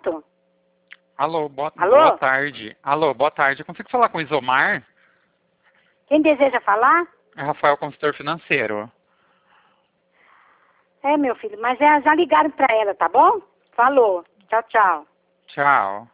contato. Alô, Alô? boa tarde. Alô, boa tarde. Eu consigo falar com o Isomar? Quem deseja falar? É Rafael, consultor financeiro. É, meu filho, mas já ligaram pra ela, tá bom? Falou. Tchau, tchau. Tchau.